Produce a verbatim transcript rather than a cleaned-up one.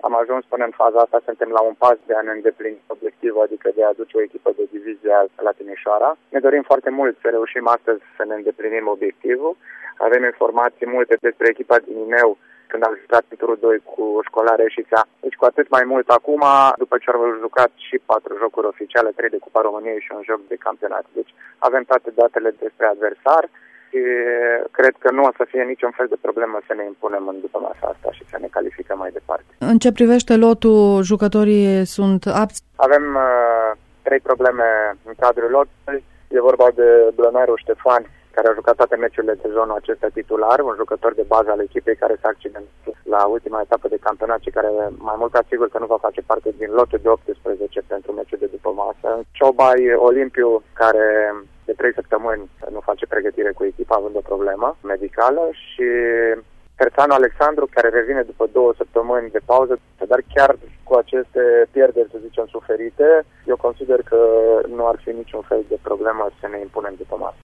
am ajuns până în faza asta, suntem la un pas de a ne îndeplini obiectivul, adică de a aduce o echipă de divizie la Timișoara. Ne dorim foarte mult să reușim astăzi să ne îndeplinim obiectivul. Avem informații multe despre echipa din Ineu, când am jucat în turul doi cu Școlare și Țea. Deci cu atât mai mult acum, după ce au jucat și patru jocuri oficiale, trei de Cupa României și un joc de campionat. Deci avem toate datele despre adversar și cred că nu o să fie niciun fel de problemă să ne impunem în după masa asta și să ne calificăm mai departe. În ce privește lotul, jucătorii sunt apți? Avem uh, trei probleme în cadrul lotului. E vorba de Blănaru Ștefan, care a jucat toate meciurile de zonă acesta titular, un jucător de bază al echipei care s-a accidentat la ultima etapă de campionat și care mai mult ca sigur că nu va face parte din lotul de optsprezece pentru meciul de după masă. Ciobai Olimpiu, care de trei săptămâni nu face pregătire cu echipa având o problemă medicală, și Terțanu Alexandru, care revine după două săptămâni de pauză, dar chiar cu aceste pierderi, să zicem, suferite, eu consider că nu ar fi niciun fel de problemă să ne impunem după masă.